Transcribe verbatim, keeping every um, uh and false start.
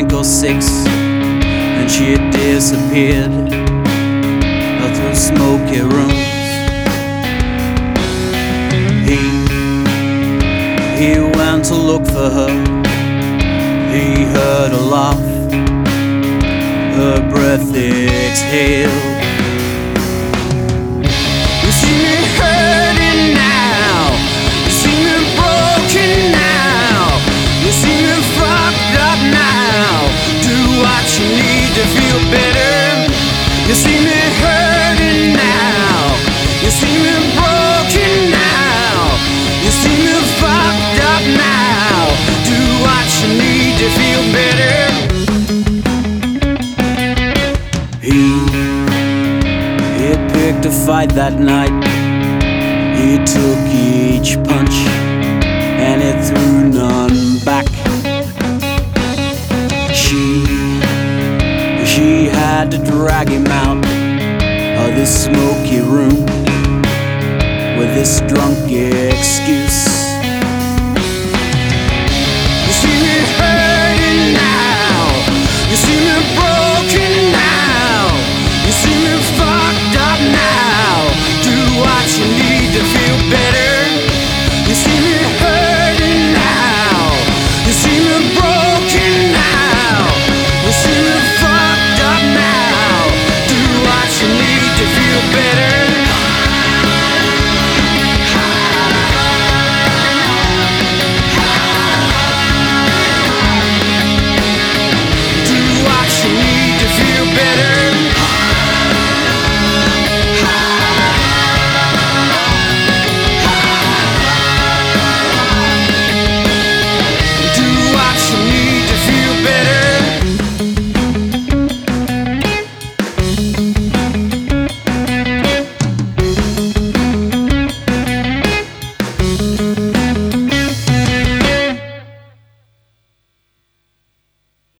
five or six, and she had disappeared through smoky rooms. He, he went to look for her. He heard her laugh, her breath exhaled. You see me hurting now, you see me broken now, you see me fucked up now. Do what you need to feel better. You see me hurting now, you see me broken now, you see me fucked up now. Do what you need to feel better. He, he picked a fight that night. He took each punch and it threw none back. She, she had to drag him out of this smoky room with this drunk excuse.